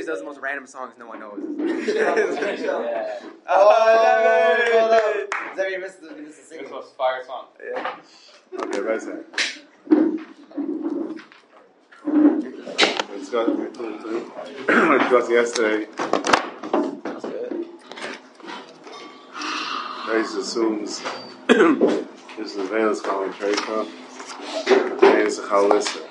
does the most random songs no one knows. Xavier missed the singing. This was fire song. Yeah. Okay, right side. We discussed yesterday. That's good. Trace assumes this is the Venus calling Tracer. And it's a Chalissa.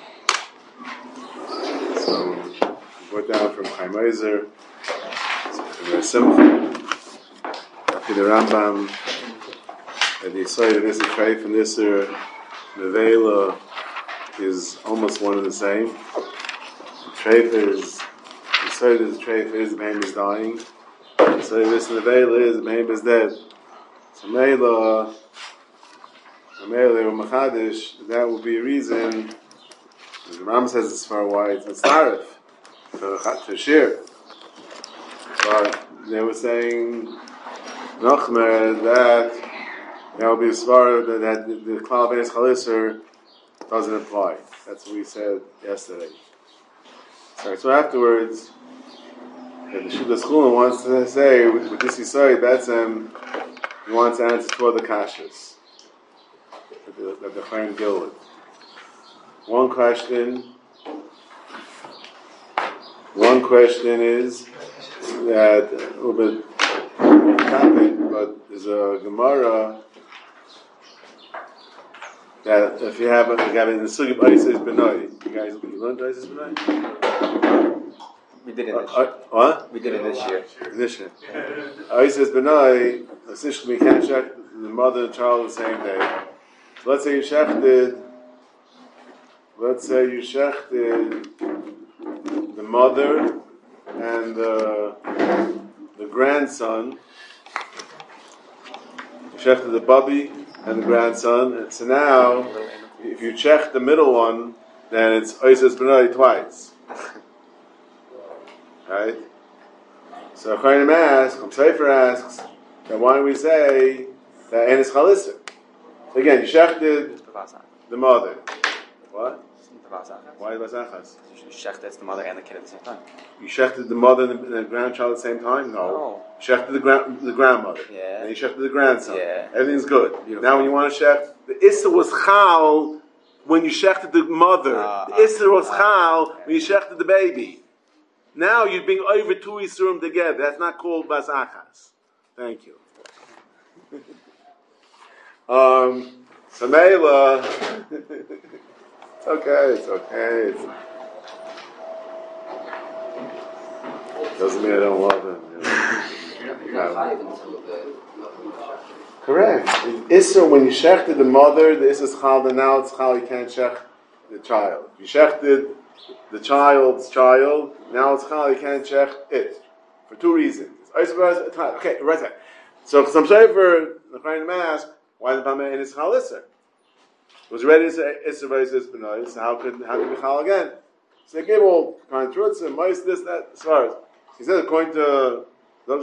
So, we went down from Chaim Ozer to Simcha, to the Rambam, and he said that this is Treif and this Nevela is almost one and the same. Treif is, he said that Treif is, the man is dying. So this Nevela is, the man is dead. So Mela or Machadish, that would be a reason. The Ram says it's far why it's Tarif to share. But they were saying Nachmer that would be a svar that the Klal Beis Chalisser doesn't apply. That's what we said yesterday. So afterwards, the Shudas Chulin wants to say with this Yisai, that's he wants to answer two other kashas that the Chaim deal with. One question is that a little bit topic, but there's a Gemara that if you have in the Sugi of Isis Benoi, you guys learned Isis Benoi? We did it this year. What? We did it this year. This year. Isis Benoi, essentially we can't check the mother and child the same day. So let's say you shechted the mother and the grandson. You shechted the bubby and the grandson. And so now, if you check the middle one, then it's Isis Benoi twice. Right? So Chaim Sefer asks, then why do we say that Enes Chalisser? So again, you shechted the mother. What? Why Basachas? You shechted the mother and the kid at the same time. You shechted the mother and the grandchild at the same time? No. You shechted the grandmother. Yeah. And you shechted the grandson. Yeah. Everything's good. Beautiful. Now when you want to shech, the Issa was Chal when you shechted the mother. The Issa was Chal when you shechted the baby. Now you're being over two Isurim together. That's not called Basachas. Thank you. So Mela, it's okay. Doesn't mean I don't love him. Correct. Isser, when you shechted the mother, the Isser is chal, and now it's chal, you can't shech the child. You shechted the child's child, now it's chal, you can't shech it. For two reasons. Okay, right side. So some shayfer, the Chaim ask, why the Pama in his chal Isser? It was ready to say Isser v'Isser B'nai, so how could we chal again? So they gave all kind of truths and mice, this, that, as far as. He said, according to the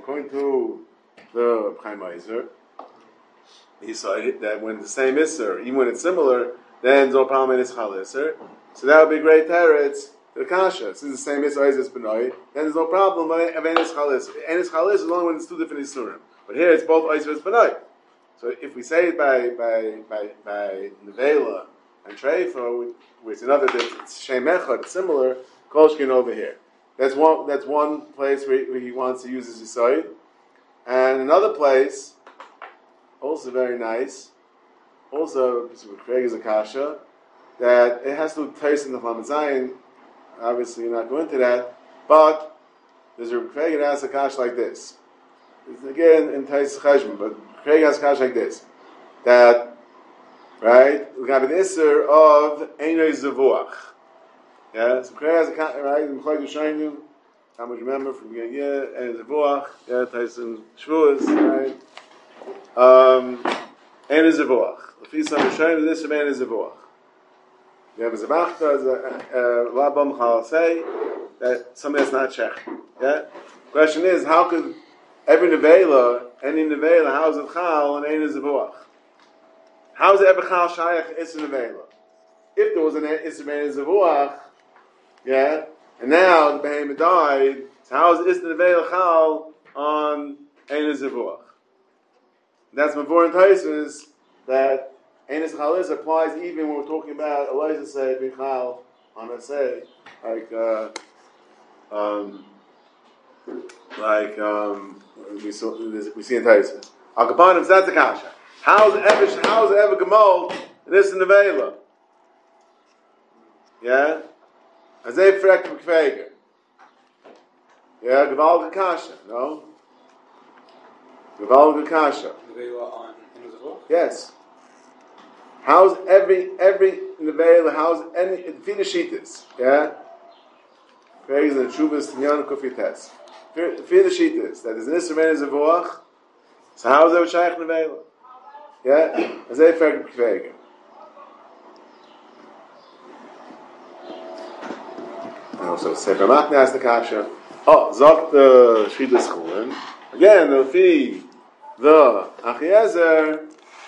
Chaim Ozer, he said that when the same Isser, even when it's similar, then there's no problem in his chal Isser. So that would be great teretz to the kasha. Since the same Isser is B'nai, then there's no problem of Enes chal Isser. Enes chal Isser is only when it's two different Isurim. But here it's both Isser and B'nai. So if we say it by Nevela and Treifa, which another difference, Shem Echad, similar, Kolshkin over here. That's one place where he wants to use his Yisoid. And another place, also very nice, also Craig is a kasha, that it has to taste in the Chalamet Zayin. Obviously you're not going into that, but there's a Craig that has a kasha like this. It's again in Tais Cheshbon, but Craig has a kasha like this. That, right, we have an Isser of Einoi Zavuach. Yeah, so Craig has a kasha, right, in Chalamet Zayin, how much remember from the year, and Zavuach, yeah, Tais in Shavuos, right? Einoi Zavuach. The feast of Shayin, this is Einoi Zavuach. You have a Zabachta, Labam Chal say that somebody that's not Czech. Yeah? Question is, how could every Nevela, any Nevela, how is it Chal and Ein Zavuach? How is it ever Chal Shayach Issa Nevela? If there was an Issa Ein Zavuach, yeah, and now the behemoth died. So how is Isna Nevela Chal on Enes Zevuach? That's Mavor and Taisus that Enes Chalis applies even when we're talking about Elijah said Michal on a say we see in Taisus. Al Kapanim, that's the kasha. How's it ever gemoled in this in the Vela? Yeah? Azay Frek Kveger. Yeah, Gewaldige Kasha, no? Gewaldige Kasha. Yes. How's every Nevela, how's any Fideshitis, yeah? Praise the Chuvas Tinyan Kofites. Fideshitis, that is an Israel Zevuach. So how's that Shaykh Nevela? Yeah? As they Frag Kveger. And also Sefer Matne has the Kasha. Oh, Zok the Shvidas Chulen. Again, the Fi, the Achiezer,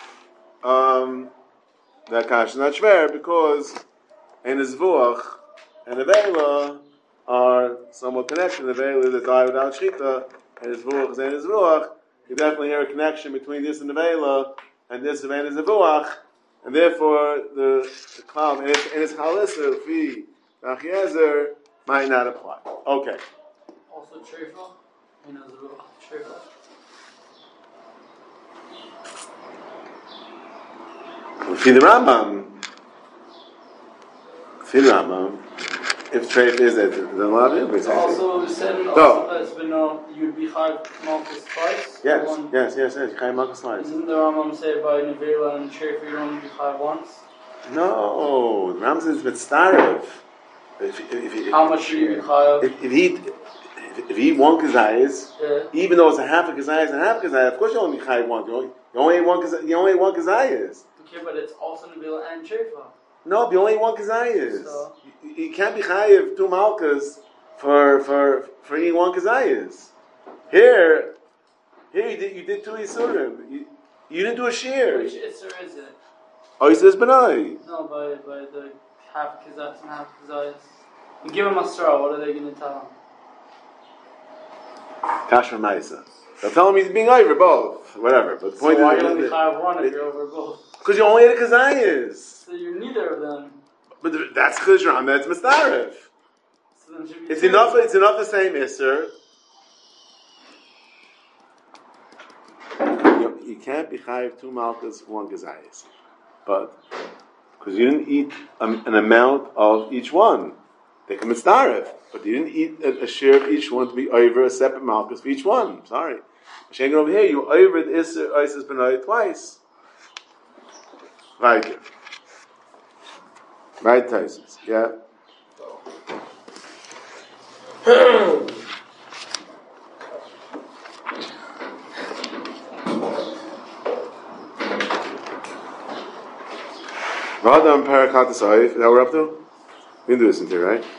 that Kasha is not shver because and Zvuach and Nevela are somewhat connected. Nevela that die without Shchita, and Zvuach is and Zvuach. You definitely hear a connection between this and Nevela and this and Zvuach, and therefore the cloud and its Chalisser, Fi, Achiezer might not apply. Okay. Also Trefa, Trefa. For the Rambam, if treif is that, then allowed in. Also, we said that's been you'd be high Malchus twice. Yes. High Malchus twice. Doesn't the Rambam say by Nevela and treif you only be high once? No, the Rambam says Mitzdarev. How much should you be high? If he eat one kazayas, even though it's a half a kazayas and half a kazayas, of course you only high one. You only ate one kazayas. Okay, but it's also Nevela and trefa. No, but you only ate one kazayas. So, you can't be chayiv two malkas for eating one kazayas. Here you did two isurim. You didn't do a shear. Which isur is it? Oh, he says benai. No, by the half kazayas and half kazayas. You give him a straw. What are they going to tell him? Kashma Maisa. They'll tell him he's being over both, whatever. But the point so why is, you only have one if you're over both? Because you only ate a kazayas. So you're neither of them. But that's chizram. That's mistarev. So then should be it's enough. It's enough the same iser. You can't be chayiv two malchus for one kazayas, but because you didn't eat an amount of each one, they can mistarev. But you didn't eat a share of each one to be over a separate malchus for each one. Sorry. Shengen over here, you over the Isser Isis Benai twice. Right. Right, Taisus. Yeah. Vadam Parakat Saif. Is that what we're up to? We didn't do this in here, right?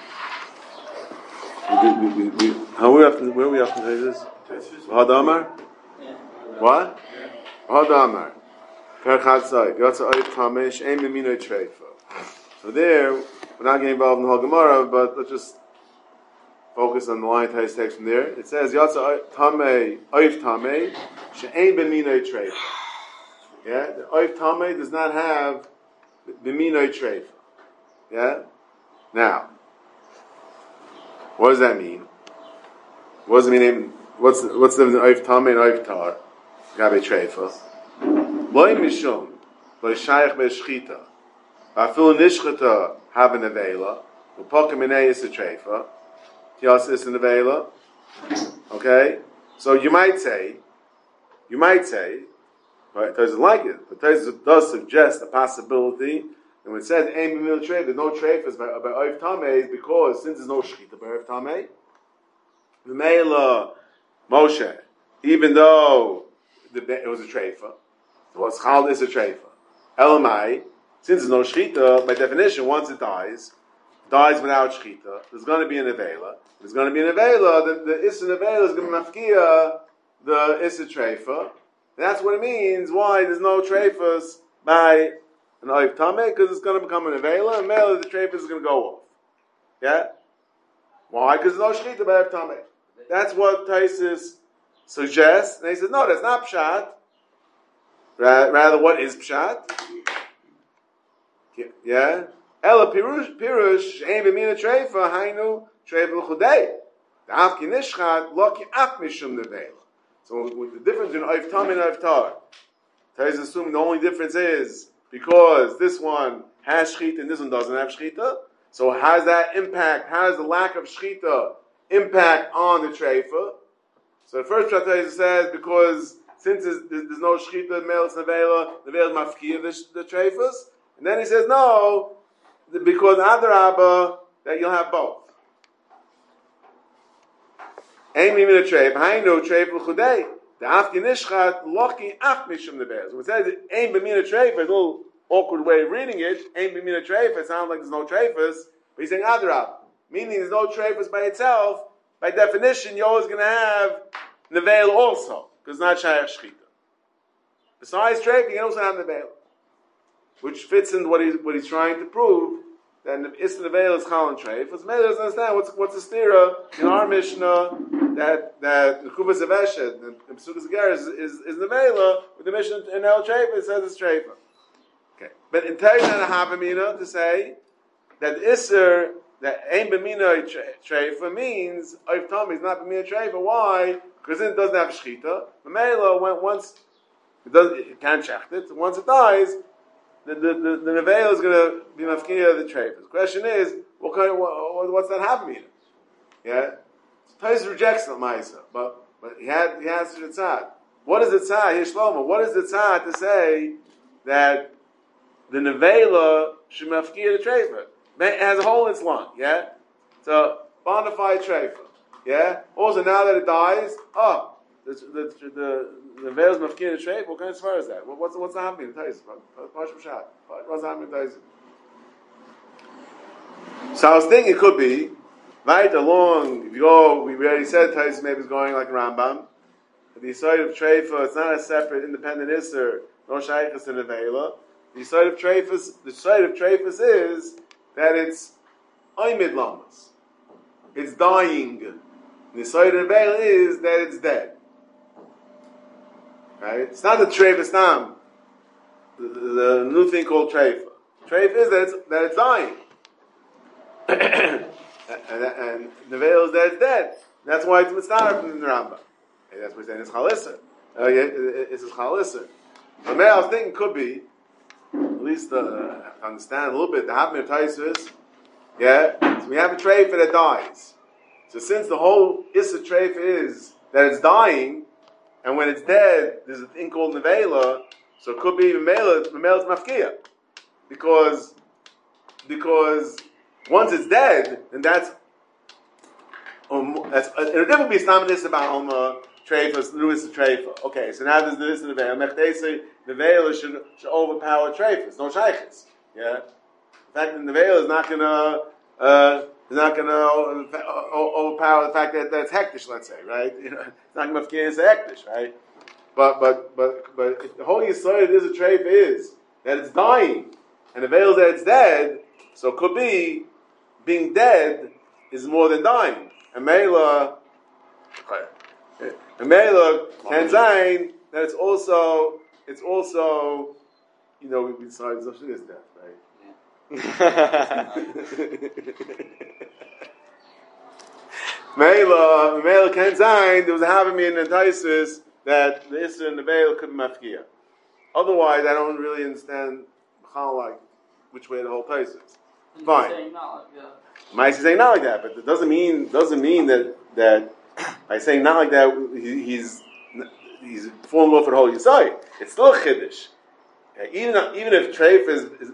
Where are we up to Taisus? Vadamar? What? Vadamar. Parakat Saif. Yatsa Oif Tamesh. Ein Memino Treifa. So there, we're not getting involved in the whole Gemara, but let's just focus on the line text from there. It says, Yatsa Tamei, Oif Tamei, She'ein B'minoi Treifa. Yeah? The Oif Tamei does not have B'minoi Treifa. Yeah? Now, what does that mean? What does it mean? What's the difference in Oif Tamei and Oif Tar? Gabe Treifa. Loi Mishum, Loi Shayach Be'eshchita. Afilu nishchata have an avela. U'pokim minei is a treifa. Tias is an avela. Okay, so you might say, right? Doesn't like it, but it does suggest a possibility. And when it says aim b'mil treifa, there's no treifas by oif tamei because since there's no shchita by oif tamei, the meila Moshe, even though it was a treifa, it was chal is a treifa. Elamai. Since there's no shchita, by definition, once it dies without shchita, there's going to be an avela. There's going to be an avela, then the issa avela is going to mafkia the issa treifa. That's what it means, why there's no treifas by an oif tameh, because it's going to become an avela, and mele the treifas is going to go off. Yeah? Why? Because there's no shechita by Tameh. That's what Taisus suggests. And he says, no, that's not pshat. Rather, what is pshat? Yeah? Ela pirush ein b'mina treifa hainu treifa l'chudei. Da'af ki nishchat lo ki af mishum neveil. So with the difference between oif tam and oif tar, Taisus assuming the only difference is because this one has shechita and this one doesn't have shechita. So how does that impact? How does the lack of shechita impact on the treifa? So the first Taisus says because since there's no shechita, meilus nevela, nevela mafkia the treifas, and then he says no, because adarabba that you'll have both. Ein mimina treif, hainu treif l'chudei. The afki nishchat loki af mishum nevela. So when it says ein b'mina treif, it's a little awkward way of reading it. Ein b'mina treif, it sounds like there's no treifas, but he's saying adarabba, meaning there's no treifas by itself. By definition, you're always going to have nevel also, because it's not shayach shechita. Besides treif, you can also have nevel, which fits in what he's trying to prove, that is nevel is chal and treif. Because Meir doesn't understand what's the stira in our Mishnah that the Chuvas Aveshet, the Pesukas Ger is nevela, with the Mishnah in El Treif it says it's treifa. Okay, but in Teres and Havamina to say that the Isser that Ein B'mina Treifa means Oif Tam is not B'mina Treifa. Why? Because it doesn't have Shechita. The Meila, once it can't shecht it. Once it dies, the Neveil is going to be Mafkiya the Treifa. The question is, what's that Havamina? Yeah, so Tais rejects the Ma'isa, but he has the Tzad. What is the Tzad? Here Shlomo. What is the Tzad to say that the Neveila should Mafkiya the Treifa? It has a hole in its lung, yeah? So, bona fide treifa, yeah? Also, now that it dies, the veil's mafkin the treifa, what kind of svar is that? What's the happening? What's the happening? So I was thinking it could be, right along, if you go, we already said Tais maybe is going like Rambam, the side of treifa, it's not a separate, independent isser, no shaykhas in the veila. The side of treifas is that it's oimid lamas. It's dying. The side of the veil is that it's dead. Right? It's not the treif tam, the new thing called treif. Treif is that it's dying. and the veil is that it's dead. That's why it's mitzvah from the Rambam. And that's what we're saying it's chalisser. It's a chalisser. But maybe I was thinking could be, at least understand a little bit, the happening of Taisus, yeah? So we have a treifa that dies. So since the whole Issa treifa is that it's dying, and when it's dead, there's a thing called Nevela, so it could be Memela's Mafkiya. Because once it's dead, then that's it'll never be Staminus about Alma Treifas, Louis the Treifa. Okay, so now there's this in the veil. Mechtese, the veil should overpower Treifas, no shaykhs. Yeah? In fact, the veil is not gonna overpower the fact that it's hektish, let's say, right? You know, it's not gonna be hektish, right? But the whole Yisrael is a treifa is that it's dying, and the veil is that it's dead, so it could be being dead is more than dying. And Meila can zayin that it's also besides such as death, right? Meila can zayin there was a havamim in Taisus that the Isra and the veil could be mafkiya. Otherwise, I don't really understand how which way the whole Taisus is. Fine. Might saying not like that, but it doesn't mean that by saying not like that he's falling off for the whole Yisai. It's still a chiddush. Even if treif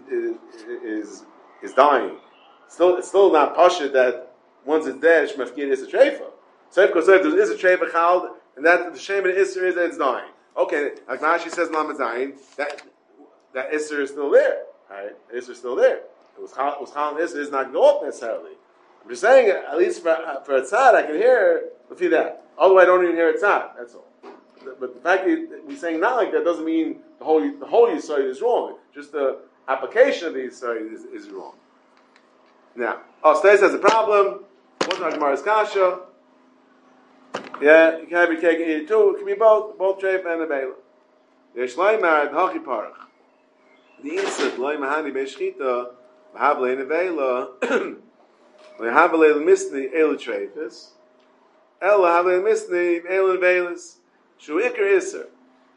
is dying, it's still not pashut that once it's dead, shmafkir is a treifa. So if there is a treifa chald, and that the shame of the isser is that it's dying. Okay, like Rashi says in Lamed Zayin, that isser is still there. Right? The isser is still there. It was chal and isser is not go up necessarily. I'm just saying, at least for a tzad, I can hear that. Otherwise, I don't even hear a tzad. That's all. But the fact that we're saying not like that doesn't mean the whole Yisrael is wrong. Just the application of the Yisrael is wrong. Now, Stais has a problem. What's not Gemara's kasha? Yeah, you can't be cake and eat it too. It can be both treifa and nevela. Yesh leimar haki parach. The insert loy mahani beishchita v'havle nevela v'havle misni elu treifas ela havle misni elu nevelas shu ikar iser.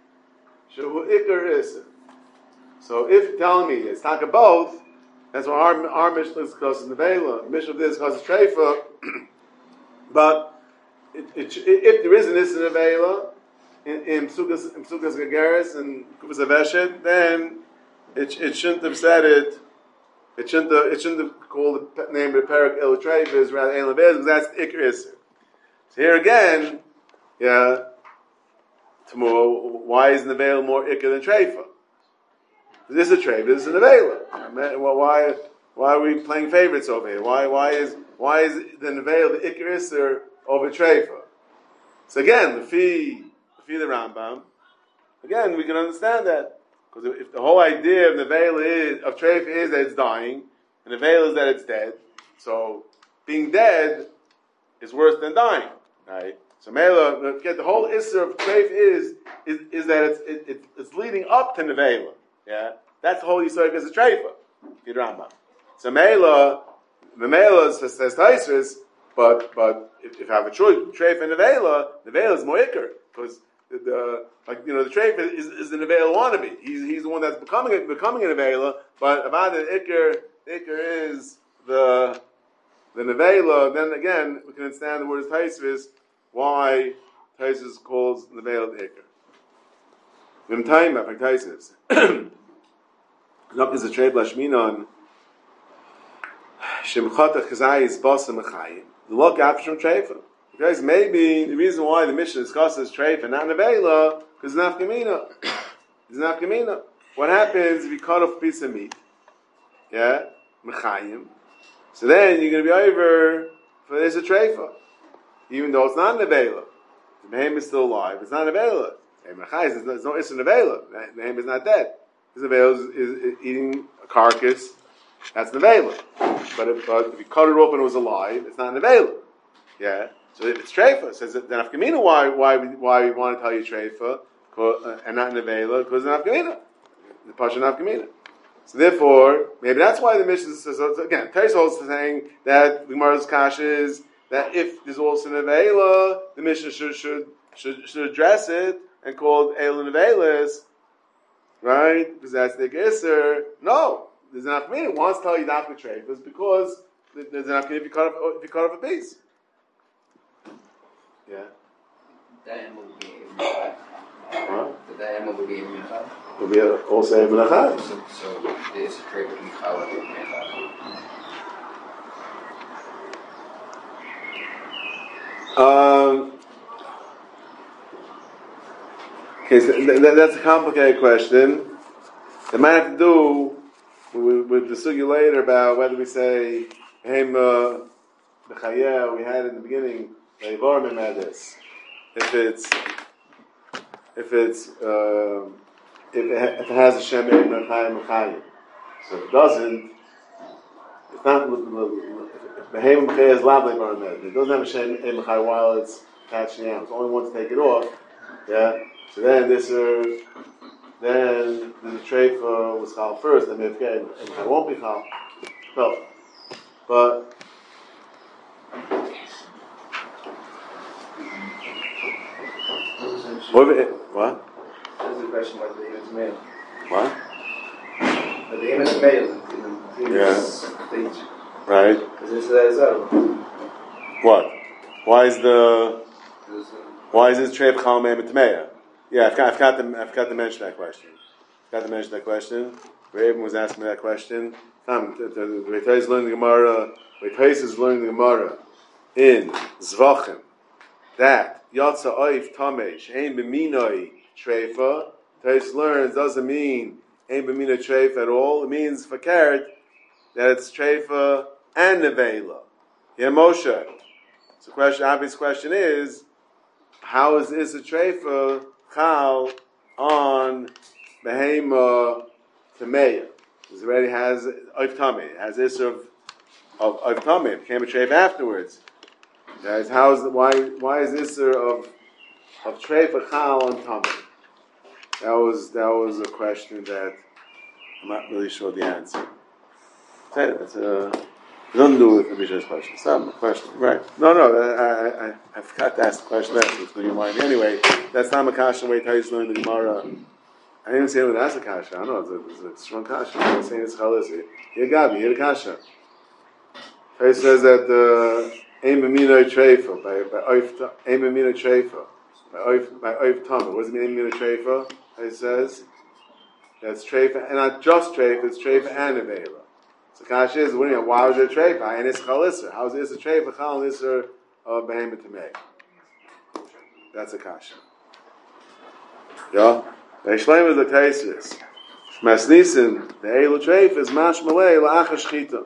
So if you're telling me it's taka both, that's why our Mishnah is called nevela, Mishnah of this causes treifa. But if there is an iser nevela in Psukas Gegeres and Kupas Aveshet, then it shouldn't have said it. It shouldn't have called the name of the parak El Treifas rather El Nevelas, because that's Ikar Iser. So here again, yeah. Tomorrow, why is Nevela more Ikar than Treifa? This is a Treifa, this is a Nevela. Why are we playing favorites over here? Why is the Nevela the Ikar Iser over Treifa? So again, the Rambam, again we can understand that, because if the whole idea of Nevela of Treifa is that it's dying, and Nevela is that it's dead, so being dead is worse than dying, right? So Mela, the whole issue of treif is that it's leading up to nevela. Yeah, that's the whole issue of a treifa. Rambam. So Mela, the Mela says Taisris, but if you have a choice, treif and nevela is more ikar, because the treif is the nevela wannabe. He's the one that's becoming a nevela, but about the ikar is the nevela. Then again, we can understand the word is Taisris. Why Taisus calls the veil the Iker? Vim Taima, like Taisus. Not is a trade lashminon. Shemchata chazai is basam mechayim. The look after from treifa. Because maybe the reason why the Mishnah discusses treifa and not nevela because it's nafkamina. It's nafkamina. What happens if you cut off a piece of meat? Yeah, mechayim. So then you're going to be over for this a treifa. Even though it's not nevela, the behem is still alive. It's not nevela. There's no issue nevela. The behem is not dead. The nevela is eating a carcass. That's nevela. But if you cut it open and it was alive, it's not nevela. Yeah. So if it's treifa, says then afkamina. Why we want to tell you treifa and not nevela? Because it's afkamina. The pasha afkamina. So therefore, maybe that's why the Mishnah says. So again, Teres holds saying that the Gemara's kasha is that if there's also nevela, the Mishnah should address it and call it El Nevelas, right? Because that's the Geser. No, there's an afkamina. It wants to tell you that with treifas because there's an afkamina if you cut off a piece. Yeah. The animal would be What? The animal would be Mincha. Would be also Mincha. So there's a trade with Mincha with Mincha. Okay, so that's a complicated question. It might have to do with the sugi later about whether we say the chayah we had in the beginning. If it has a shem mechayim. So if it doesn't, it's not. Behem Mechayah is lav levar med. It doesn't have a shem mechayim while it's attached to the animal. It's only one to take it off. Yeah. So then the treifa was chal first. Then it won't be chal. So, but what? That's the question about the image male. What? The image male in this stage. Right. Is this that? What? Why is this treif chal me'em tmeya? Yeah, I've got to mention that question. Raven was asking me that question. The Reitais is learning the Gemara. Reitais is learning the Gemara in Zvachim that Yatsa Oif Tamesh Ein B'minoi Treifa. Reitais learns doesn't mean Ein B'minoi Treifa at all. It means fakert that it's Treifa and Nevela. Yeah, Moshe. So obvious question is, how is this a Treifa chal on Behema Tameya? Because it already has Oif Tameh. It has this of Oif Tameh. It became a treif afterwards. Guys, why is Isser of Treifa Chal on Tamid? That was a question that I'm not really sure the answer. That's it doesn't do with the Mishnah's question. It's not a question, right? No, I forgot to ask the question. That's what's in your mind. Anyway, that's not a kasha. Wait, how you learn the Gemara? I didn't say it that's a kasha. I don't know. It's a strong kasha. I'm saying it's chalas. Here, Gabi, here the kasha. He says that aim amino treifa by aim amino treifa by oif tamid. What does it mean aim amino treifa? He says that's treifa and not just treifa. It's treifa and avela. So kasha is why was there treifa and it's chalisser? How is this a treifa chal and isser of behemoth to make? That's a kasha. Yeah. The Shleim is the Taisis. Shmas Nisim, the Eilu Treif is Mash Malay La'acha Shchita.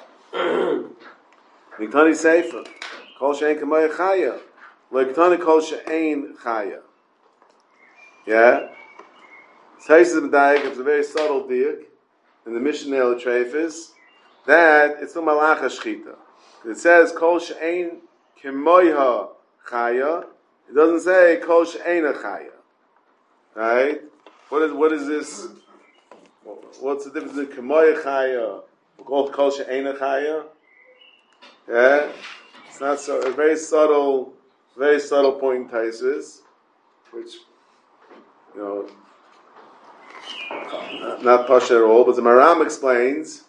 Niktani Sefer, Kol She'en Kamoya Chaya. Niktani Kol She'en Chaya. Yeah? Taisis B'dayik, it's a very subtle diak in the Mishnah Eilu Treif is that it's from La'acha Shchita. It says Kol She'en Kamoya Chaya. It doesn't say Kol She'en Chaya. Right? What is this? What's the difference in Kamoya Chaya or Kol She'ena Chaya? Yeah? It's not so, a very subtle point in Taisus, which, not Pasha at all, but the Maram explains,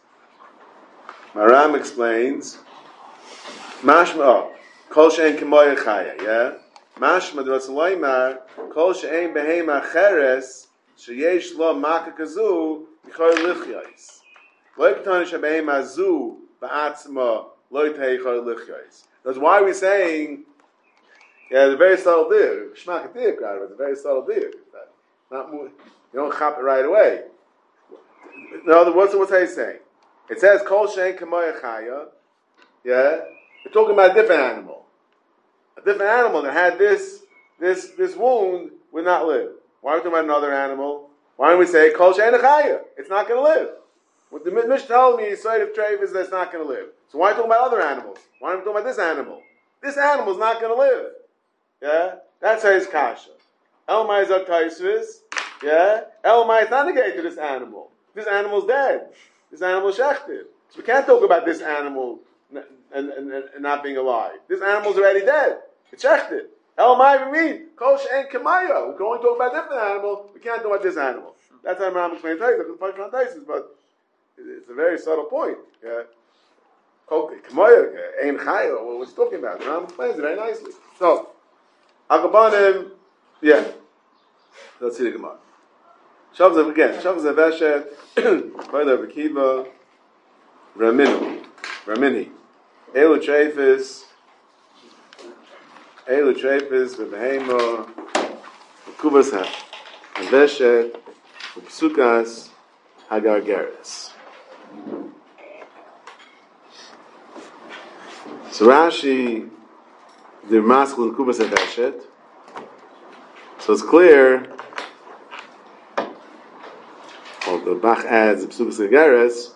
Mashma, Kol She'en Kamoya Chaya, yeah? Mashma d'Ratzalaymar Kol She'en Behema Cheres Sheyesh Lo Maka Kazu Yichor Lichyais Lo Ketani Shebehema Zu Ba'atzma Lo Yitei Yichor Lichyais. That's why we're saying, the very subtle deal. Shmak Adik, right? It's a very subtle deal. Not you don't chop it right away. No, what's he saying? It says Kol She'en Kamoya Chaya. Yeah, we're talking about a different animal. A different animal that had this wound would not live. Why are we talking about another animal? Why don't we say Kol She'en Chaya? It's not going to live. What the Mishnah told me, side of Treif is that it's not going to live. So why are we talking about other animals? Why are we talking about this animal? This animal is not going to live. Yeah, that's how his kasha. Elmai Zak Taisvis. Yeah, Elmai is not negated to this animal. This animal's dead. This animal is shechted. So we can't talk about this animal and not being alive. This animal's already dead. It's shechted. Elamai we mean Kol She'en Kamaya. We can only talk about a different animal. We can't talk about this animal. That's how Ram explains Taisus, but it's a very subtle point. Yeah. Kamaya, Ein Chaya. What's he talking about? Ram explains it very nicely. So, Agabanim, yeah. Let's see the Gemara. Shavzav again. Shavzav Veshet, Koyla Rekiva, Ramini. Elu Treifis, V'Behema, V'Kuvas HaVeshet, V'Psukas HaGargeres. So Rashi, the Maskul and Kuvas HaVeshet. So it's clear, the Bach adds the Psukas HaGargeres,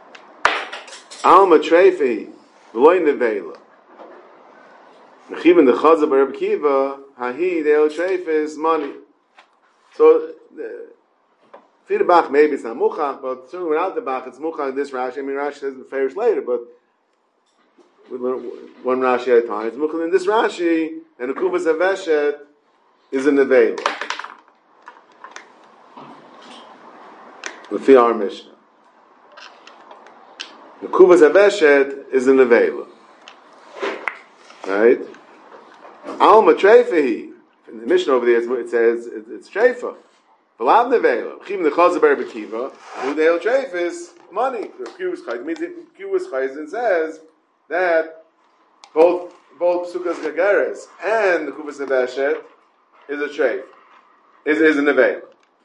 Alma Treifi, V'Loi Nevela. Even the Chazal Bar Rabbi Kiva, Hahi, the El Treif is money. So, for the Bach, maybe it's not Muchach, but certainly without the Bach, it's Muchach in this Rashi. I mean, Rashi says the Farish later, but one Rashi at a time. It's Muchach in this Rashi, and the Kuvas HaVeshet is a Nevela. Lefi our Mishnah. The Kuvas HaVeshet is a Nevela. Right? Alma Treifahi. In the Mishnah over there, it says it's Treifa. V'lav Nevela. Chim the Chazal Bar Rabbi Kiva. Udel Treif is money. The Kiwas Chayz means Kiwas Chayz says that both Psukas Gagares and the Kuvas HaVeshet is a Treif. Is a Nevela.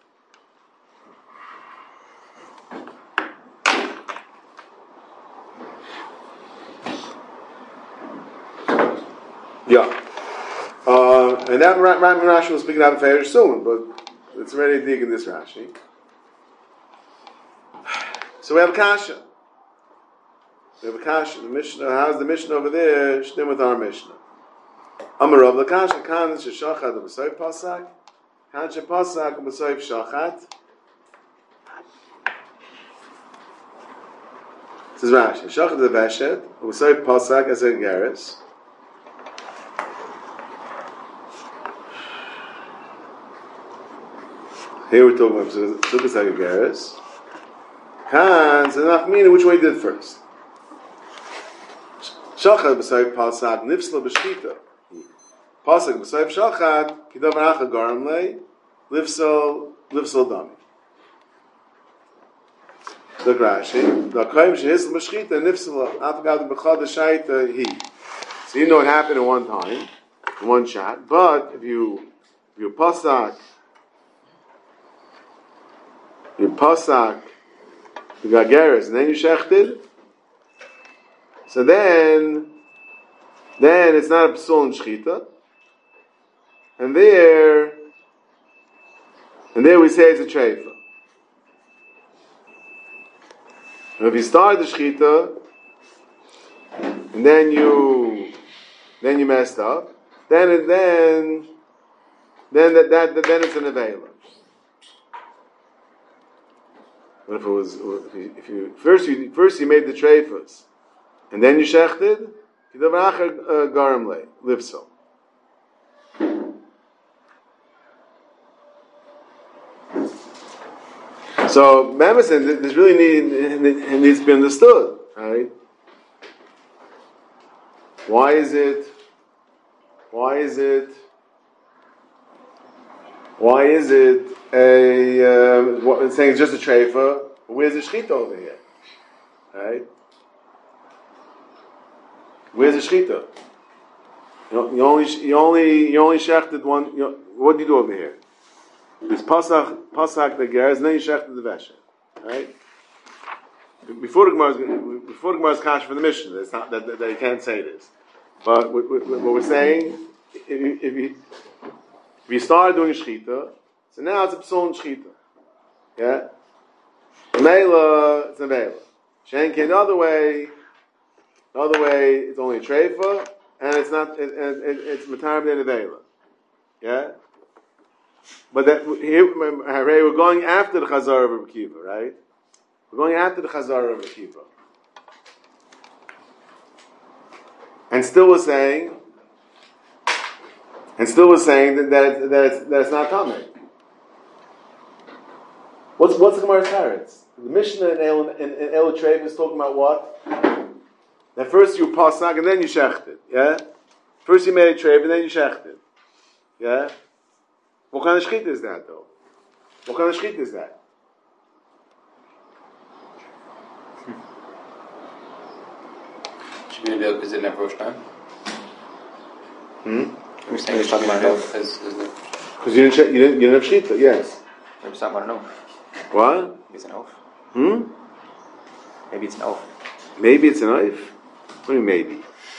Yeah. And that Rashi will speak out of Farish soon, but it's already dig in this Rashi. So we have Kasha. We have a kash. The Mishnah. How's the Mishnah over there? Shtim with our Mishnah. Amarav the kash. Kan sheshachat b'soif pasak. Kan shepasak b'soif shachat. This is Rashi. Shachat the veshet b'soif pasak as a geras. Here we're talking about Sukkot like a geras. Kan Nachmina, which way did it first? Shachat b'soif pasak nifsla b'shchita. Pasak b'soif shachat kidav racha garam lei lifsal dami. Look Rashi. The kaim shehisl b'shchita nifsala afgad b'chad shaita he. So you know what happened in one time, in one shot. But if you pasak, you got geras, and then you shechted. So then it's not a psul and shchita, and there we say it's a treifa. And if you start the shchita and then you messed up, then it's an avela. But if you first you made the treifas and then you shechted, garam lei lifso. So Mama said this really needs to be understood, right? Why is it it's saying it's just a treifa? Where's the shchita over here? Right? Where's the shchita? You only shechted one. What do you do over here? It's pasak the geras, and then you shechted the veshet. Right? Before the Gemara's kash for the Mishnah, it's not that you can't say this. But what we're saying, if you start doing shchita, so now it's a psul and shchita. Yeah? Mela, it's a mela. Shenke, the other way, it's only a treifa, and it's not, it's matar b'nei nevela. Yeah? But that, here, we're going after the Chazar of Rabbi Akiva, right? We're going after the Chazar of Rabbi Akiva. And still was saying that it's not coming. What's the Gemara's parents? The Mishnah in El Treif is talking about what? That first you pasak and then you shechted. Yeah? First you made a treif and then you shechted. Yeah? What kind of shchita is that though? What kind of shchita is that? Should be a deal because it never was time. We're saying he's talking about oath. Because you didn't have shchita, yes. Maybe it's talking about an oath. What? Maybe it's an oath. Maybe it's an oath. Maybe it's an oath? What do you mean maybe?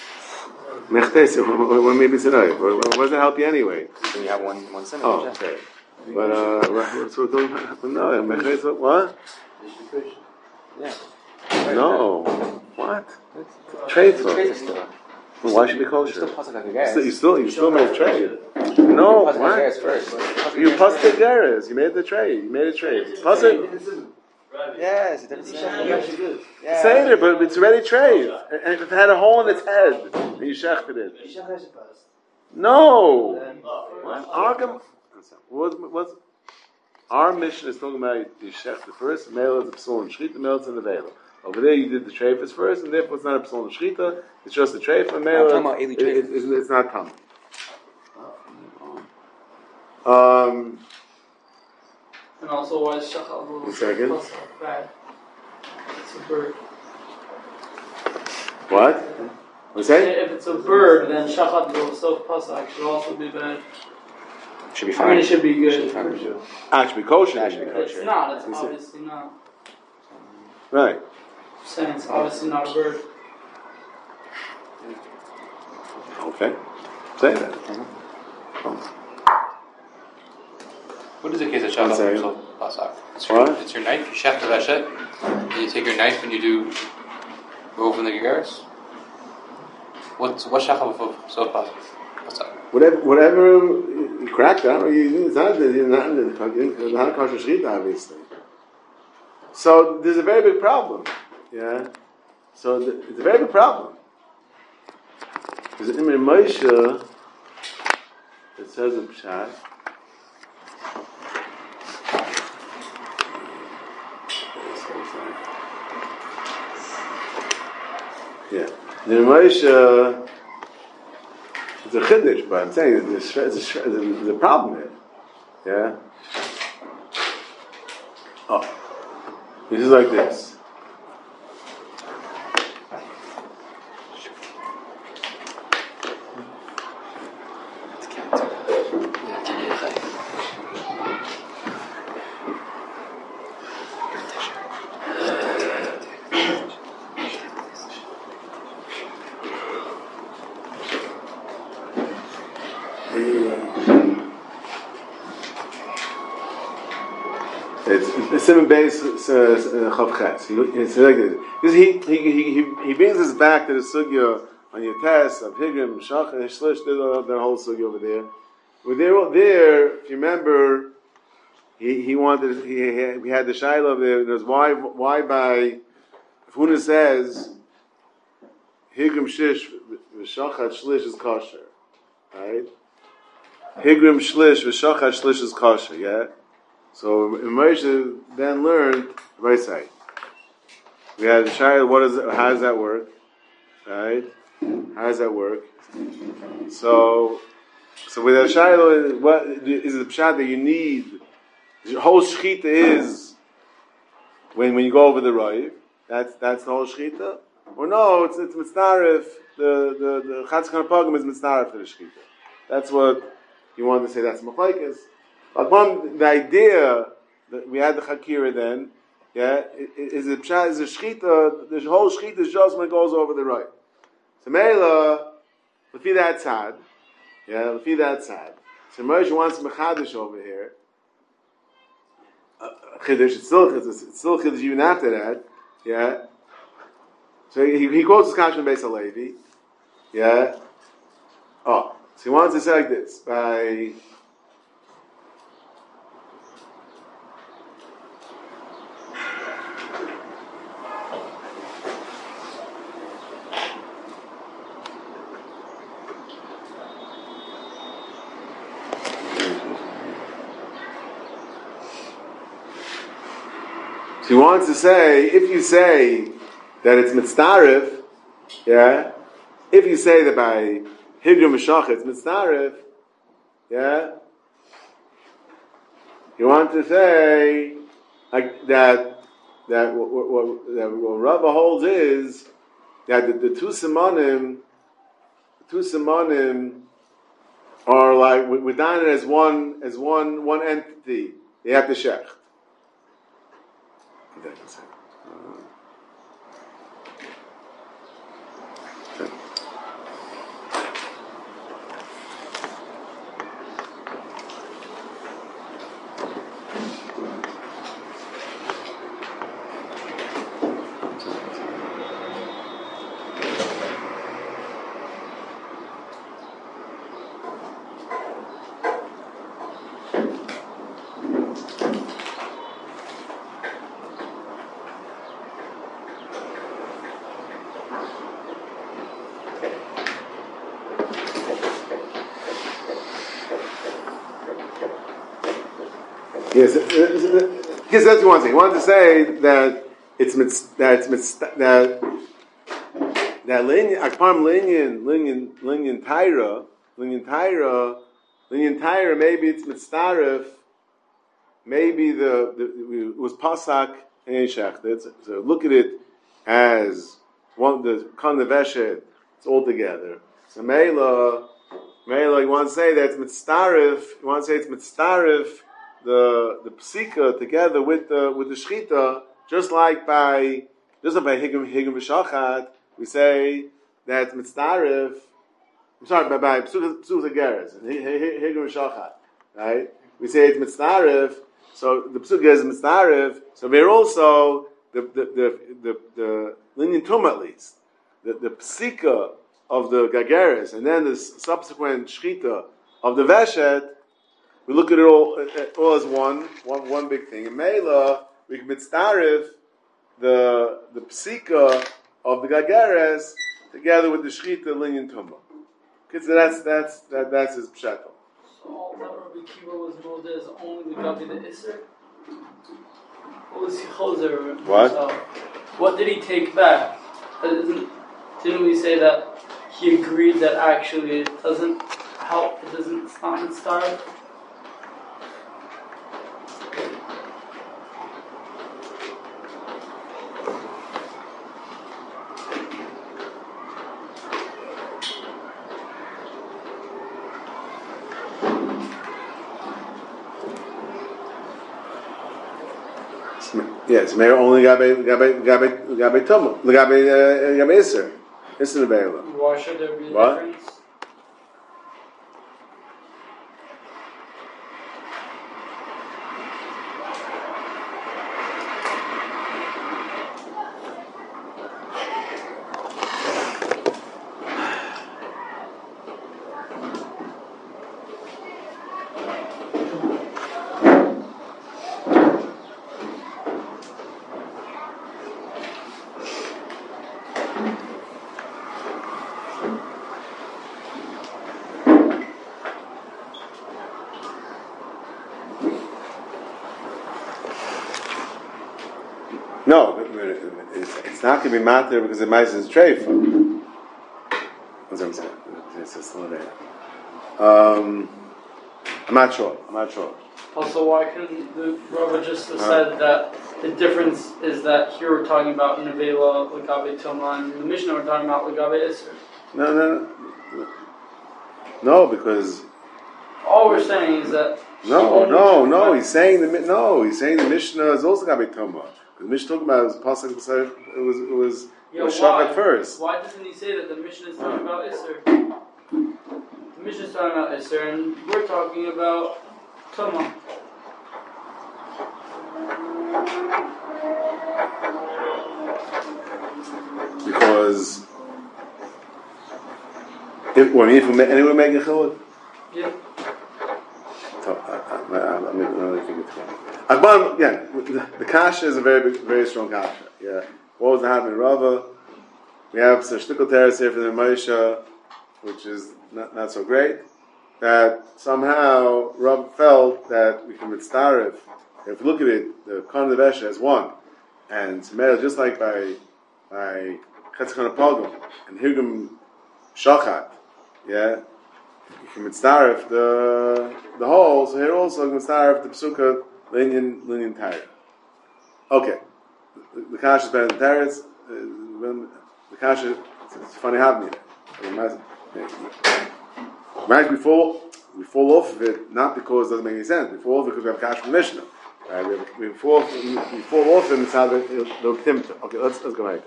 Well, maybe it's an oath. What does that help you anyway? So you have one sin. Oh, okay. But, no, what? Yeah. No. What? Trade for. Well, why should it be kosher? You still made a trade. No, what? You passed the geras. You made the trade. You made a trade. Pass it. Yes, it doesn't say. Say it, but it's already trade. And if it had a hole in its head, and you shechted it. No. What? Our mission is talking about you shech the first, male is a psul and shchita, male is in the veil. Over there you did the treifas first, and therefore it's not a psul and shchita, it's just a treif, and male it's not common. And also, why is shachal one second. bad? It's a bird. What? What's that? If it's a bird, then shachal b'sof pasak should also be bad. Should be fine. I mean, it should be good. Actually, kosher. It's not. It's obviously not. Right. I'm saying it's obviously not a bird. Okay. Say that. What is the case of shachal pasak? It's your knife. You shech the veshet. You take your knife and you do Boven the gears? What's shachar for so far? What's up? Whatever you cracked out, it's not a kosher shechita, obviously. So there's a very big problem. Yeah. So it's a very big problem. There's an Imre Moshe that says in Pshat. Yeah. The Moshe, it's a chiddush, but I'm saying there's a problem here. Yeah? Oh. This is like this. It's Simon Beis Chavches. It's like this. He brings us back to the sugya on your test of Higrim, Shach, and Shlish. That whole sugya over there. There, if you remember, he wanted. We had the Shiloh there. There's why by Huna says Higrim Shish v'Shachat Shlish is kosher, right? Higrim Shlish v'Shachat Shlish is kosher, yeah. So Moshe then learned right side. We had the Shiloh. How does that work? Right? How does that work? So with the Shiloh, what is the pshat that you need? The whole shechita is when you go over the roiv. That's the whole shechita. Or no, it's mitzaref. The chatzkan pagam is mitzaref to the shechita. That's what you want to say. That's machlekes. But the idea that we had the chakira then, yeah, is a shechita. The whole shechita is just when it goes over the right. So Meila, lefi that sad, yeah, lefi that sad. So Moshe wants mechadish over here. Chiddush, it's still chiddush even after that, yeah. So he quotes his Kashman Beis Halevi, yeah. Oh, so he wants to say like this by. So he wants to say, if you say that it's mitzdarif, yeah, if you say that by Higrim Meshach it's mitzdarif, yeah, you want to say like that what Rava holds is that the two simonim are like we're done it as one entity. They have to shech. Yes, because that's what he wants to say. He wants to say that that linyan tyra, maybe it's mitzdarif, maybe it was pasak and shechted. So look at it as one the kanaveshet. It's all together. So Meila, you want to say that it's mitzdarif. You want to say it's mitzdarif. The psika together with the shechita, just like by higrim v'shachat, we say that mitzdarif. I'm sorry, by psuch geras higrim v'shachat, right? We say it's mitzdarif. So the psuch is mitzdarif. So we're also the Linyan Tum at least, the psika of the Gageres, and then the subsequent shchita of the Veshet, we look at it all as one big thing. In Mela, we can mitzdarif the psika of the Gageres together with the shchita Linyan Tumah. Okay, so that's his pshat. So all that Rabbi Kiva was moved as only the Gabi the Isser? What was he Choser? What? What did he take back? Didn't we say that he agreed that actually it doesn't help, it's not in style? Yes, may only gabe tumah, gabe iser. This is available. Why should there be a What? difference? No, it's not going to be matter because the mice is treif. That's what I'm saying. It's just I'm not sure. Also, why couldn't the Rabbi just have said that the difference is that here we're talking about Nevela, Lagabe Toma, and in the Mishnah we're talking about Lagabe Isser? No, because all we're saying is that he's saying the Mishnah is also gabe Toma. The Mishnah talking about it was pasuk. It was shachar first. Why doesn't he say that the Mishnah is talking about Isser? The Mishnah is talking about Isser, and we're talking about Toma. Because if we're making a chiluk. Yeah. I'm really thinking together. Akbar, yeah, the kasha is a very strong kasha. Yeah, what was the happening? Rava, we have some shtickle teres here for the Moshe, which is not so great. That somehow Rava felt that we can mitzdarif. If you look at it, the Kon of Vesha is one, and Samir just like by Chetzchon Apogum and Higam Shachat, yeah. You can mitzdarif the whole, so here also you can mitzdarif the psuka linyan tire. Okay, the kasha is better than teretz. The kasha, it's funny happening. Right, we fall off of it not because it doesn't make any sense. We fall off because we have kasha from Mishnah. Right, we fall off and it's how the timta. Okay, let's go right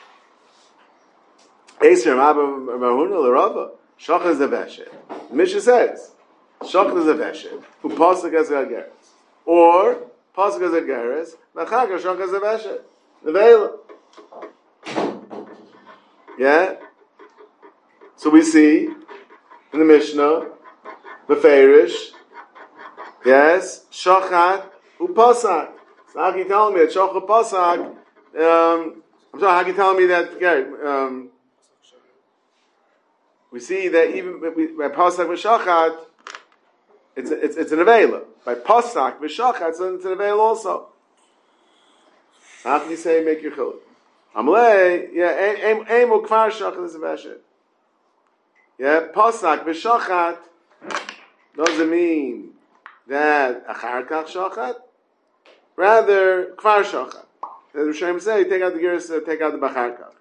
there. Eser Rabba Marhuna l'Rava. Shachar is a veshet. The Mishnah says, Shachar is a veshet, who pasuk as a geres. Or, pasuk as a geres, nachaka shachar is a veshet. The veil. Yeah? So we see, in the Mishnah, Beferish, yes, shachar, who pasak. So how can you tell me that shachar pasak, I'm sorry, how can you tell me that, we see that even by Pasak v'Shachat, it's an Avela. By Pasak v'Shachat, it's an Avela also. How can you say make your chiluk? Amalei, yeah, aim or kvar Shachat is a veshet. Yeah, Pasak v'Shachat doesn't mean that achar kach Shachat, rather kvar Shachat. As Rishonim say, take out the gears, take out the bachar kach.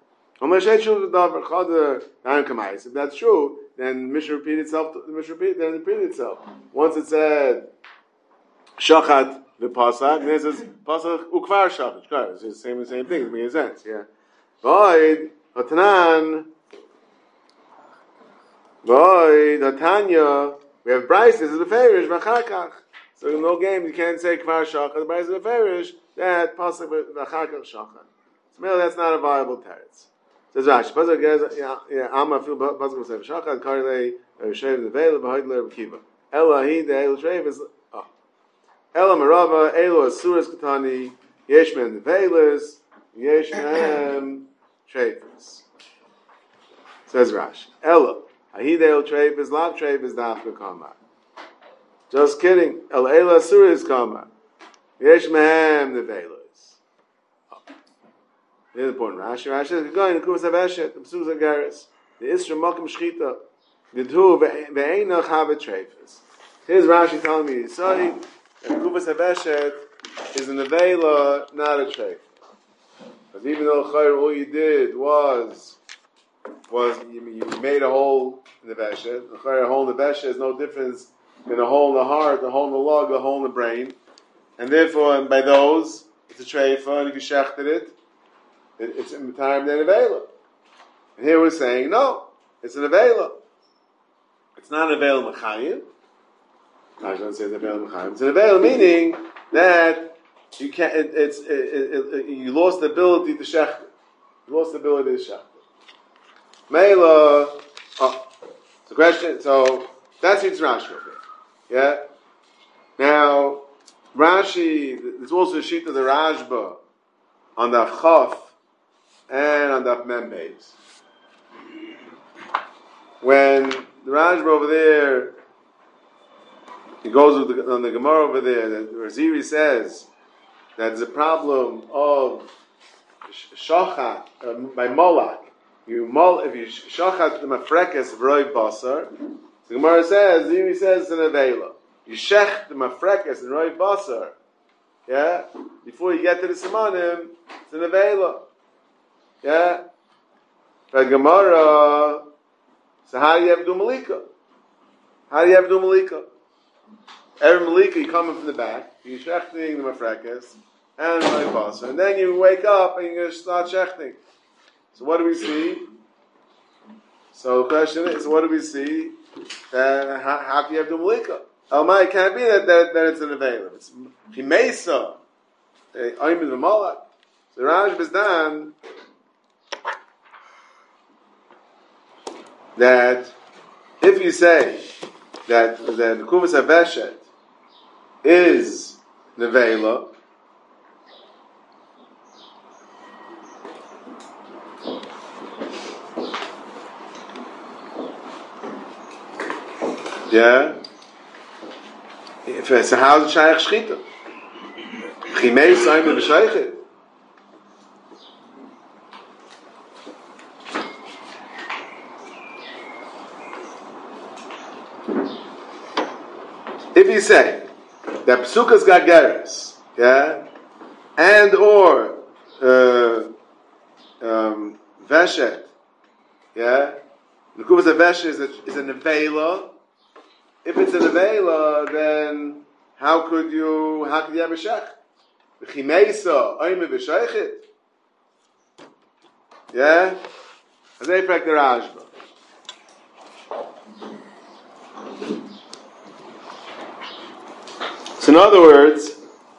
If that's true, then Mishnah repeated itself. Then it repeated itself. Once it said shachat the pasuk, then it says pasuk ukvar shachat. It's the same thing. It makes sense. Yeah. Void hatanan. Void hatanya. We have Bryce. This is the favorish v'charkach. So no game, you can't say Kvar Shachar, the Bais of the Ferish, that Pasuk V'Acharkach Shachar. So maybe that's not a viable teretz. Says Rashi, Pasuk says, Amma fil Pasuk V'Sefer Shachar, Karlei, Shev the Veil, V'Hoidler, V'Kiva. Ela Hi, the El Shrev is, Ela Marava, Elo Asuras Katani, Yeshman the Veilers, Yeshman Treifus. Says Rashi, Ela, Hi, the El Treifus, Lav Treifus, Dafka Kamar. Just kidding. El Eila Asura is Kama. Yesh Mehem the Veilers. Very important. Rashi is going to Kuvas Aveshet, the Psusa Garis, the Isra Mokim Shchita, the Tu Ve'ena Chavet Treifus. Here's Rashi telling me, sorry, that Kuvas Aveshet is an Aveila, not a Treif. Because even though all you did was you made a hole in the Veshet, a hole in the Veshet is no difference in a hole in the heart, a hole in the lung, a hole in the brain, and therefore, and by those, it's a treifa, and if you shechted it's in time than avela. And here we're saying, no, it's an avela. It's not an avela mechayim. I shouldn't say it's an avela mechayim. It's an avela meaning that you can't. You lost the ability to shecht. You lost the ability to shecht. Mela. So question. So that's it's Rashi over. Yeah. Now, Rashi, there's also a sheet of the Rashba on the Chaf and on the Membeis. When the Rashba over there, he goes on the Gemara over there, that Raziri says that there's a problem of shachat by molak. If you shachat the mafrekes of roi basar. The Gemara says, Ziri says it's an Avela. You shech the mafrekes and roi basar. Yeah? Before you get to the Simanim, it's an Avela. Yeah? But Gemara, so how do you have to do Malika? How do you have to do Malika? Every Malika, you come in from the back, you shechting the mafrekes and roi basar, and then you wake up and you're going to start shechting. So what do we see? So the question is, what do we see? How can you have the Malika? It can't be that it's an Avela. It's Chimesa. I'm in the Malak. So Raj Bezdan that if you say that the Kuvas Aveshet is Nevela, yeah. So how's it Shaykh Shchita? Chimei Saim B'Shaykhet. If you say that Psukas Gageres, yeah, and or Veshet, yeah, the Kuvas of Veshet is a Nevela. If it's an Avela, then how could you have a shech? Chimeisa, oime v'shaychit. Yeah? As they practice the Rashba. So in other words,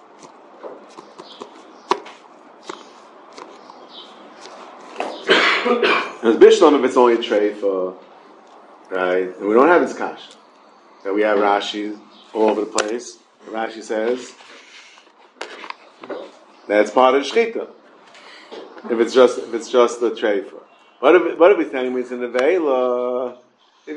as Bishlam, if it's only a treifa, right, and we don't have its kash. That we have Rashi all over the place. Rashi says that's part of Shechita. If it's just the treifa. What if we tell me it's an Avela? If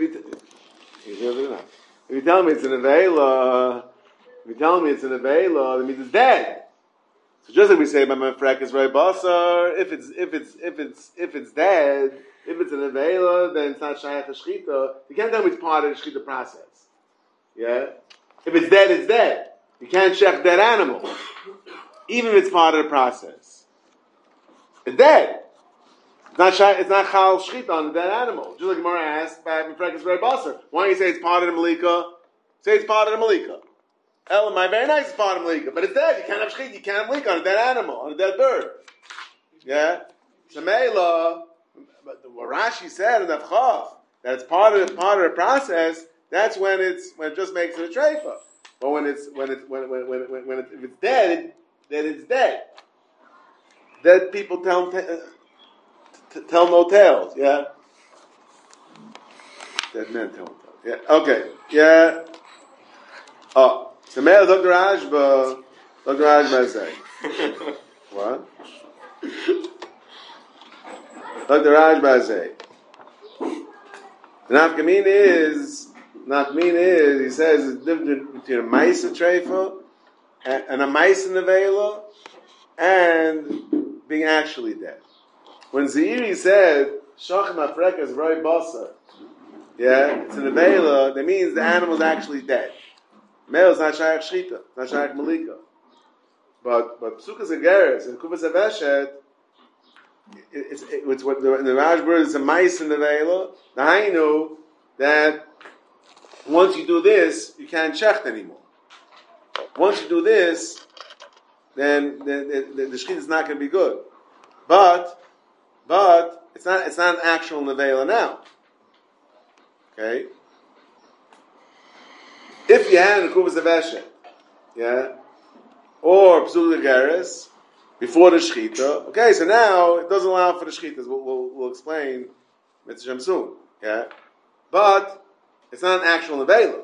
you tell me it's an Avela, that means it's dead. So just like we say by Mefrek is Roi Basar, if it's dead, if it's an Avela, then it's not Shayach Shechita. You can't tell me it's part of the Shechita process. Yeah? If it's dead, it's dead. You can't shech dead animal. Even if it's part of the process. It's dead. It's not chal shchita on the dead animal. Just like Gemara asked by Mefrekes Rei Basar. Why don't you say it's part of the Malika? Say it's part of the Malika. Elamai, very nice, it's part of the Malika. But it's dead. You can't have shchita. You can't have Malika on a dead animal, on a dead bird. Yeah? So Meila, what Rashi said in the Chav, that it's part of the process. That's when it just makes it a treifa. or when if it's dead, then it's dead. Dead people tell no tales. Yeah. Dead men tell no tales. Yeah. Okay. Yeah. Oh, so Meir Dr. Rajba say what? Dr. Rajba say. The nafkamina is he says it's different between a ma'isa treifa and a ma'isa nevela and being actually dead. When Zeiri said shachim afreka is very basa, yeah, it's a nevela, that means the animal is actually dead. Male is not shayach shchita, not shayach malika. But psukas ageres and kuvas aveshet, it's what the Rajbur is a mice in the Vela. The Hainu that once you do this, you can't check anymore. Once you do this, then the shchit is not going to be good. But it's not an actual nevela now. Okay. If you had a kuvas aveshet, yeah, or psul geres before the shechita, okay, so now it doesn't allow for the shechitas. We'll explain mitzvah soon, yeah, but it's not an actual nevela.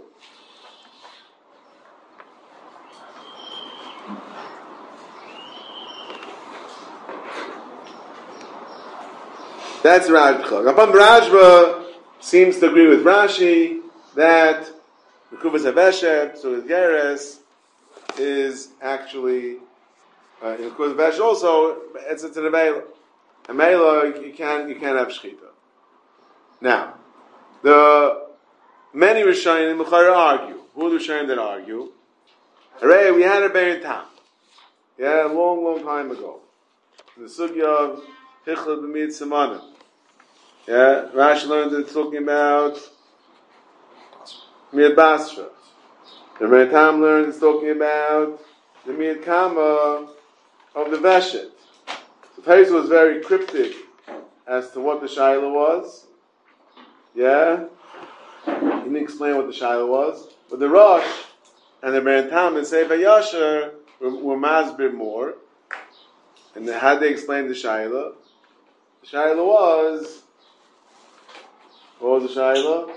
That's Rajba. Rapam Rajba seems to agree with Rashi that the kuvas aveshet, so the geres, is actually in the kuvas aveshet also. It's a nevela. A mela you can't have shechita. Now, the many Rishonim argue. Who are the Rishonim that argue? Hooray, we had a Bein Tam. Yeah, a long time ago. The sugya of Hichla b'mid Semanim. Yeah, Rashi learned that it's talking about Miyad Basra. The Bein Tam learned it's talking about the Miyad Kama of the Veshet. The Pais was very cryptic as to what the Shaila was. Yeah? He didn't explain what the Shaila was. But the Rosh and the Bein Tam and Sefer Yasher were masbir more. And how they explained the Shaila? The Shaila was... What was the Shaila?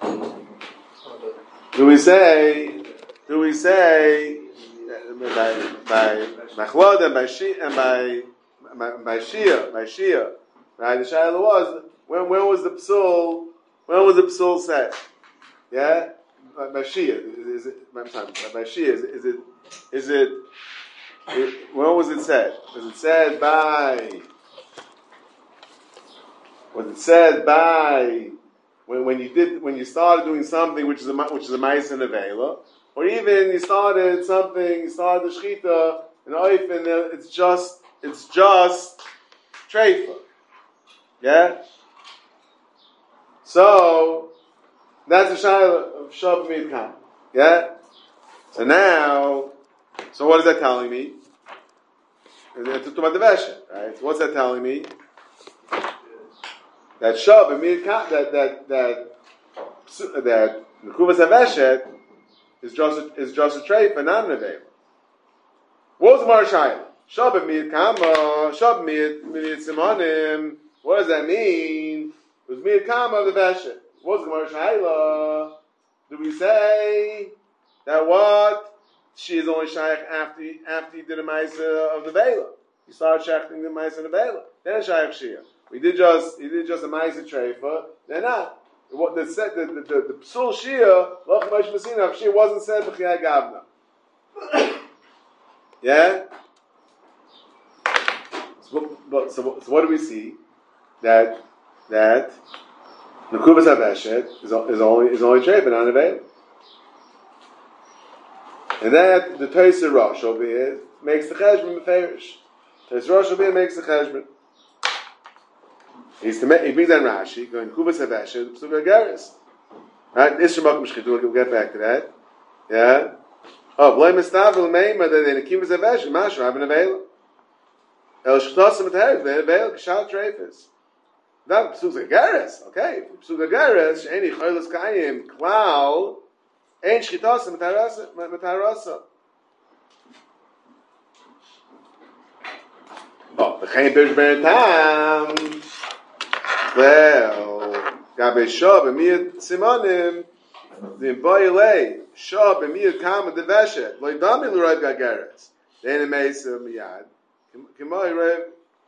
Do we say by Machlod and by Shia, right? The Shaila was when was the psul? When was the psul said? Yeah, by Shia. Is it? I'm sorry, by Shia. Is it? When was it said? Was it said by? Was it said by? When you started doing something which is a ma'isa nevela, or even you started the shechita, and oifen, it's just treifa, yeah. So that's the shayla of shav mid kam, yeah. So what is that telling me? It's about the veshet, right? So what's that telling me? That shav and mid kam, that nekuvas haveshet is just a treifa, not an nevela. What was the Mar Shaila? Shav and mid kama, shav mid simanim. What does that mean? It was mid kama of the veshet. What was the Mar Shaila? Do we say that what? She is only shaykh after he did a ma'isa of the vela. He started shaykhing the ma'isa of the vela. Then shaykh shia. He did just a ma'isa treifa. They're not. What the psul shia loch ma'ash masina shia wasn't said b'chiyai gavna. Yeah. So what do we see? That nekuvas haveshet is only treifa, not available. And that the Tosei Rosh over here makes the cheshbon meferish. Tosei Rosh over here makes the cheshbon. He brings down Rashi going kuvas haveshet psuga geres. Right, this shemakim shchitu. We'll get back to that. Yeah. Oh, blame mistavel meima that in kuvas haveshet mashra have an avail. El shchtasim etayv they avail kshal treifus. That psuga geres. Okay, psuga geres any cholos kayim klal. Ein shchitasa metarasa. Oh, the chayin pirish b'rentam. Well, gabe shah b'miyat simonim. The boyle shah b'miyat kama deveshet. Lo yidami l'rayv gageres. Then it makes miyad. K'moi rayv.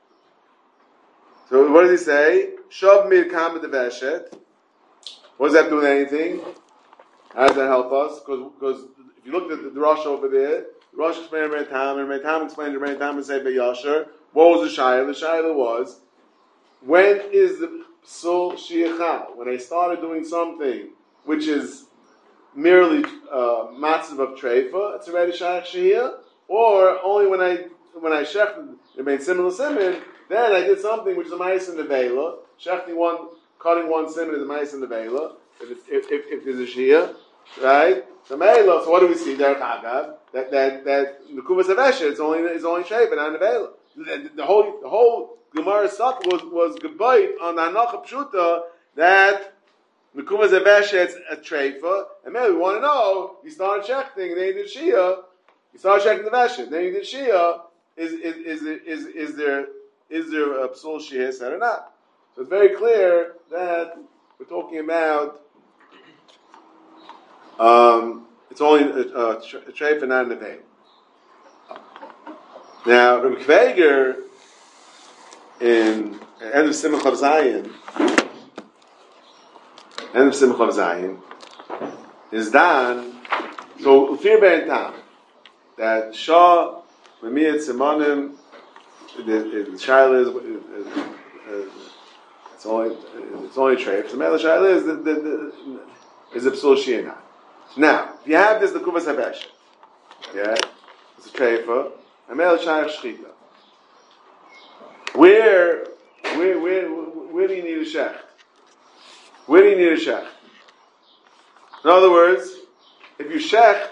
So what does he say? Shah b'miyat kama deveshet. What does that do with anything? How does that help us? Because if you look at the Rosh over there, the Rosh explained Tam, and Tam explained to Tam and said Yasher. What was the Shaila? The Shaila was, when is the Psul Shiachah? When I started doing something which is merely matzav of treifa, it's already Shaykh Shihiyah, or only when I shechted, it made similar simin, then I did something which is a ma'is in the Vela, cutting one simin is a ma'is in the Vela, if there's a Shihiyah, right? So what do we see there? That the Kuvas Havesha is only treifa, not in the Vela. The whole Gemara stuff was gebayt on the Hanacha Pshuta that the Kuvas Havesha is a treifa, and maybe we want to know. You started checking, then you did Shia. You started checking the Vesha, then you did Shia. Is there a psul Shia said or not? So it's very clear that we're talking about it's only a treifa, not in the veil. Now, Rabbi Kveger in end of Simcha of Zayin is done. So Ufir Ben Tam that Shah Memiyat Simonim the Shaila it's only treif. The Mela Shaila is a psul Shia. Now, if you have this the Kuvas Havesh, yeah, it's a treifa. A Mela Shaykh Shchita. Where do you need a shech? Where do you need a shech? In other words, if you shech,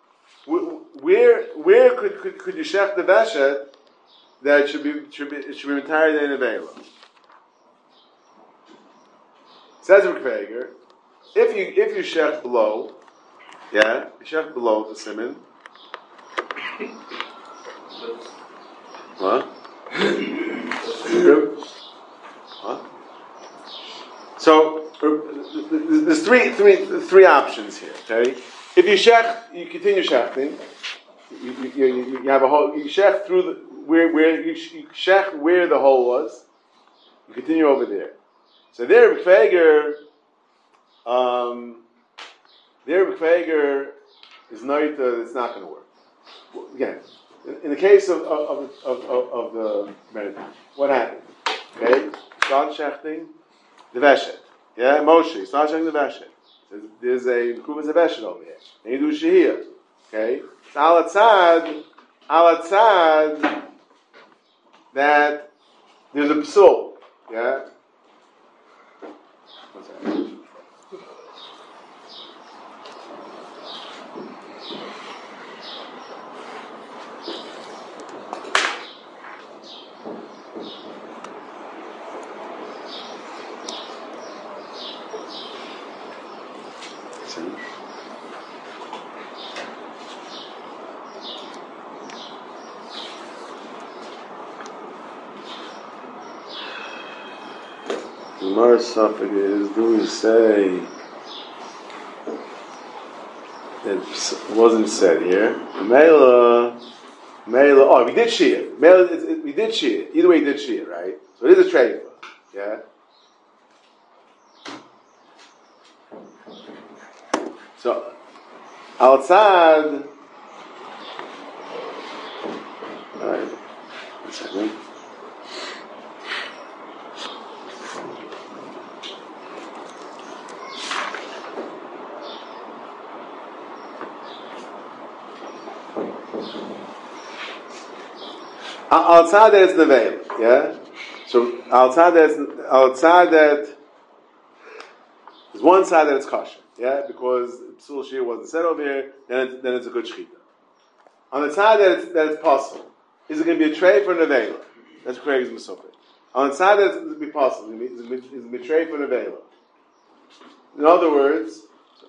where could you shech the veshet that it should be entirely in available? Says Rabbi Kveger, if you shech below, yeah, you shech below the siman. What? So there's three options here. Okay, if you shech, you continue shechting. You have a hole. You shech through where you shech where the hole was. You continue over there. So there, B'Kveger is noita. It's not going to work. Again, in the case of the Meritam, what happened? Okay, start shechting the veshet. Yeah, Moshe, start shechting the veshet. There's a kuvas veshet over here. And you do shehiyah. Okay, it's alatzad that there's a psul. Yeah. What's that? The Gemara suffix is, do we say it wasn't said here? Mela, oh, we did Shia. We did Shia. Either way, we did Shia, right? So it is a treifa. Yeah? So, outside, alright, 1 second. Outside that it's neveil, yeah. So outside that there's one side that it's kosher, yeah, because psul shir wasn't said over here. Then it's a good shechita. On the side that it's possible, is it going to be a tray for neveil? That's Craig's misopet. On the side that it's be possible, it's going to be a tray for neveil. In other words,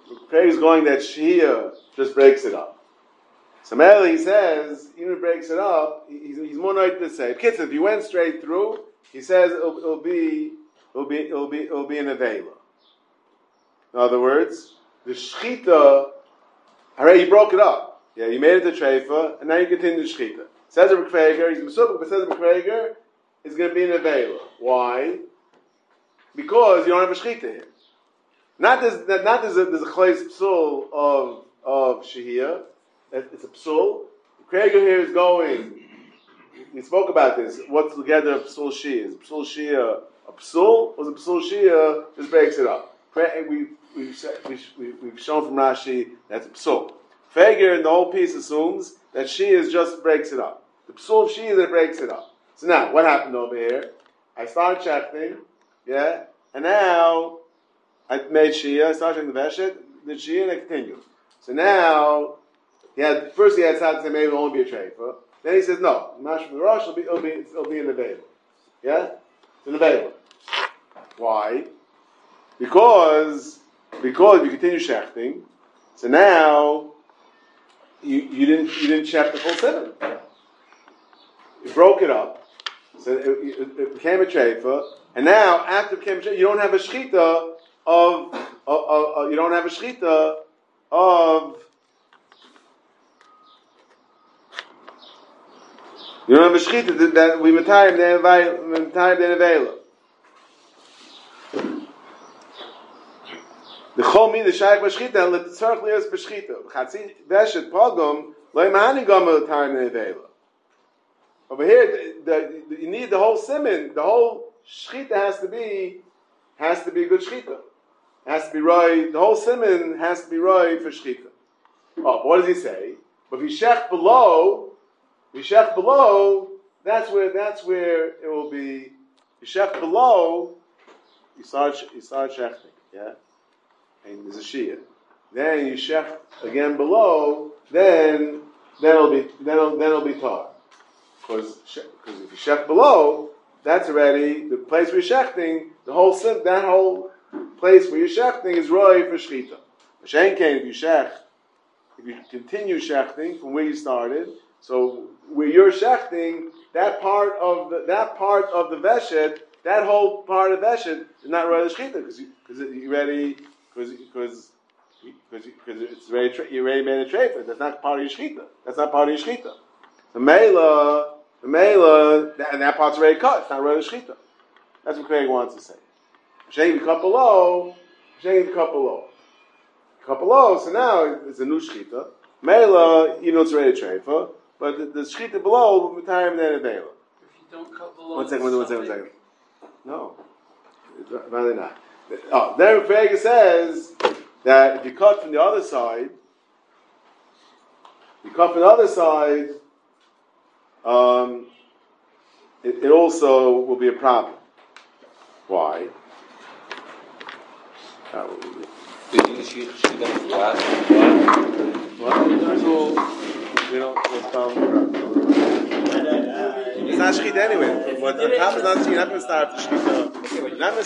Craig is going that Shia just breaks it up. So Mele, he says, even if it breaks it up, he's more likely to say, kids, if you went straight through, he says it'll be an Avela. In other words, the Shechita, already you broke it up. Yeah, you made it to Treifa, and now you continue the Shechita. Says the B'Kveger, he's Mesubik, but says the B'Kveger is going to be an Avela. Why? Because you don't have a Shechita here. Not there's a Chlais Psul of Shehiyah. It's a Psul. Kreger here is going. We spoke about this. What's together a Psul Shia? Is Psul Shia a Psul? Or is a Psul Shia just breaks it up? We've shown from Rashi that's a Psul. Kreger in the whole piece assumes that Shia just breaks it up. The Psul of Shia that breaks it up. So now, what happened over here? I started checking, yeah, and now I made Shia, I started checking the Veshet, the Shia, and I continued. So now, first he had Tzad say maybe it'll only be a treifa. Then he says, no, Mashma Rosh it'll be an Avela. Yeah? It's an Avela. Why? Because if you continue shechting, so now you didn't check the full 7. You broke it up. So it became a treifa, and now after it became a treifa, you don't have a shechita of you don't have a shechita of you don't have a shechita that we matayim the nevela. The chomi the shaykh b'shechita let the tzarich lias b'shechita v'chatzi veshet pogum loy ma'ani gam matayim the nevela. Over here, you need the whole siman. The whole shechita has to be a good shechita. It has to be right. The whole siman has to be right for shechita. Oh, what does he say? But if you shech below, that's where it will be. You shech below, you start shechting, yeah. And there's a shia. Then you shech again below. Then it'll be tar. Because if you shech below, that's already the place where you're shechting. That whole place where you're shechting is roy for shechita. If you continue shechting from where you started, so where you're shechting, that part of the veshet, that whole part of veshet is not roy for shechita because it's already you already made a treifa. That's not part of your shechita. The Mela, and that part's already cut. It's not really shechita. That's what Craig wants to say. Shaying the cup below. So now it's a new shechita. Mela, it's already treifa, but the shechita below will be time and then Avela. If you don't cut below, One second. No, rather not. Oh, then Craig says that if you cut from the other side, it also will be a problem. Why? We'll It's not shechita anyway. What the top is not, you're not going to start the shechita.